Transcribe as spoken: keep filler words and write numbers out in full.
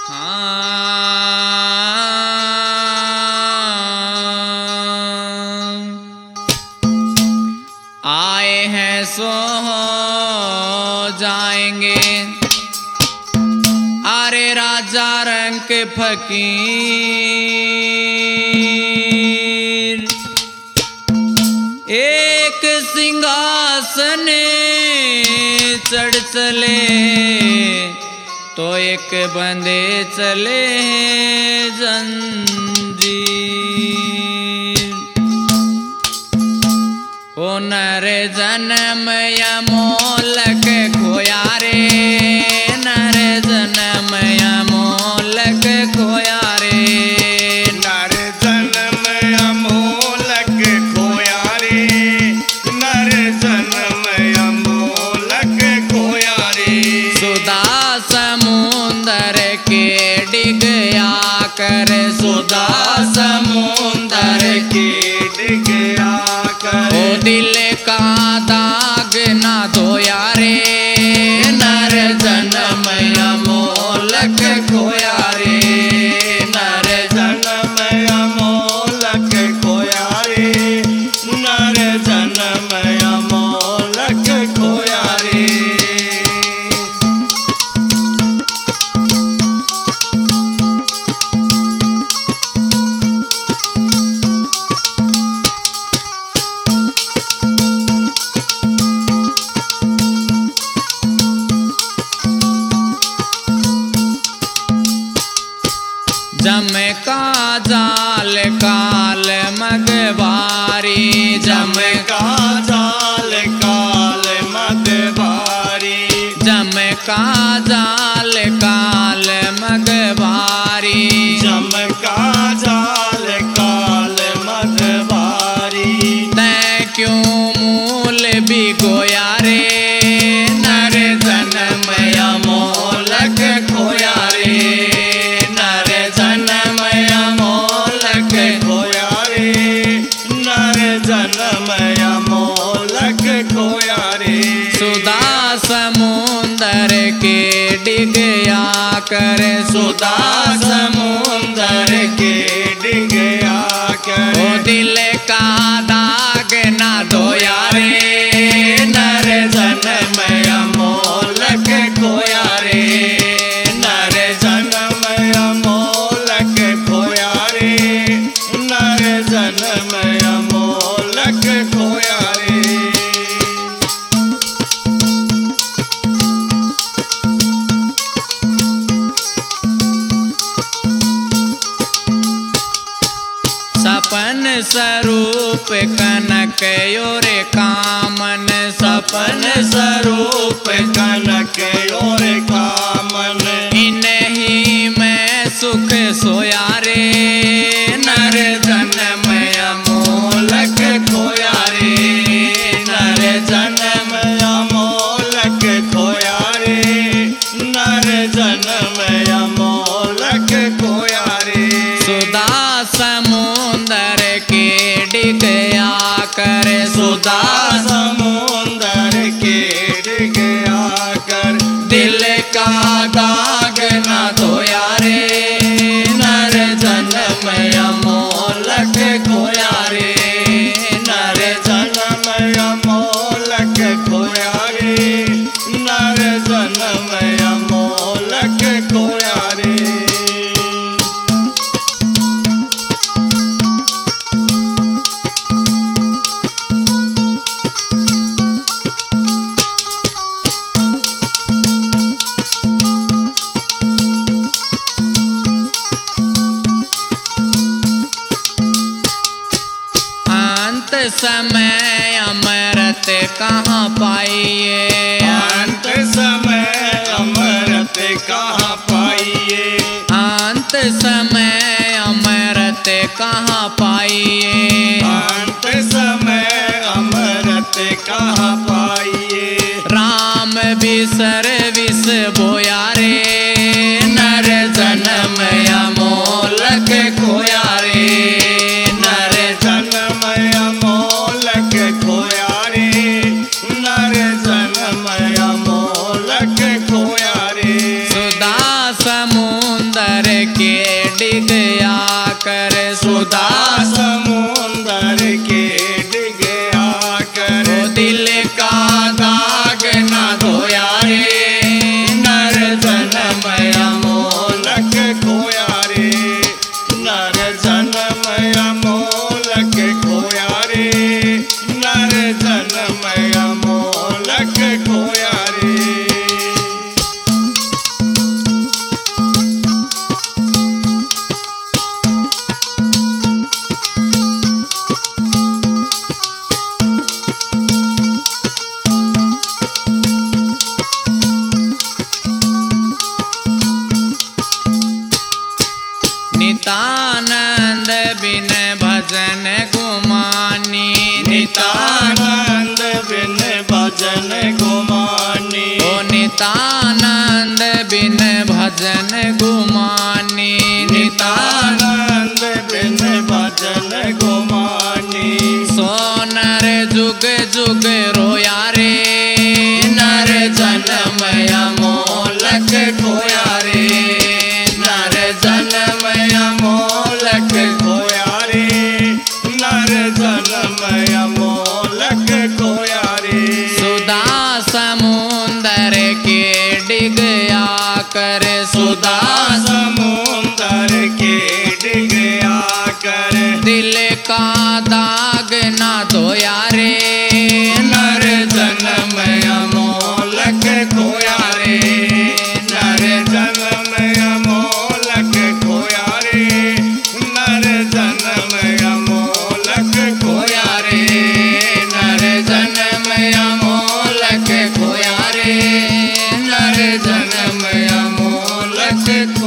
आए हैं सो जाएंगे, अरे राजा रंग के फकीर। एक सिंहासन चढ़ चले तो एक बंदे चले जंजीर। ओ नर जन्म या मोलक खोया रे, नर जन्म या मोलक खोया रे। नर जन्म या मोलक खोया रे, नर जन्म या मोलक खोया रे। सुधा समुंदर के डिगया कर, सुधा समुंदर के डिगया कर। ओ दिल का दाग ना धोया रे, नर जन्म या मोलक खोया रे। नर जन्म या मोलक खोया रे, नर जन्म या मोलक खोया रे। जम का जाल काल मगवारी, जम का जाल काल मगवारी, जम का जाल काल मगवारी। जम का जाल काल मगवारी। तै क्यों मूल भिगोया रे, नर जन्म या मोलक खोया रे। नर जन्म या मोलक खोया रे, नर जन्म या मोलक खोया रे। सुधा समुंदर के डिगया कर, सुधा समुंदर के डिगया कर। ओ दिल का दाग ना धोया रे, नर जन्म या मोलक खोया रे। नर जन्म या मोलक खोया रे, नर जन्म या मोलक खोया रे। सपन स्वरूप कनक योरे कामन, सपन स्वरूप कनक और कामन। इन्हीं में सुख सोया रे, नर जन्म या मोलक खोया रे। नर जन्म या मोलक खोया रे, नर जन्म या मोलक खोया रे। सुधा समुंदर के डिगया कर, सुधा समुंदर के डिगया कर। दिल का दाग ना धोया रे, नर जन्म या मोलक खोया रे। नर जन्म या मोलक खोया रे, नर जन्म या मोलक खोया रे। अंत समय अमरत कहाँ पाइए, अंत समय अमरत कहाँ पाइए। अंत समय अमरत कहाँ पाइए। अंत समय अमरत कहाँ पाइए। राम बिसर विष बोया रे, नर जन्म या मोलक खोया रे। नर जन्म या मोलक खोया रे, नर जन्म या मोलक खोया रे। सुधा समुंदर नितानंद बिन भजन गुमानी नितानंद बिन भजन गुमानी ओ नितानंद बिन भजन गुमानी नितानंद बिन भजन गुमानी सो नर जुग जुग रोया रे नर जन्म अमोलक खोया रे नर जन्म अमोलक खोया रे नर जन्म अमोलक खोया रे सुधा समुंदर के डिगया कर सुधा समुंदर के डिगया कर दिल का दाग ना धोया रे नर जन्म अमोलक खोया रे नर जन्म अमोलक खोया रे नर जन्म अमोलक खोया रे नर जन्म अमोलक खोया रे नर जन्म अमोलक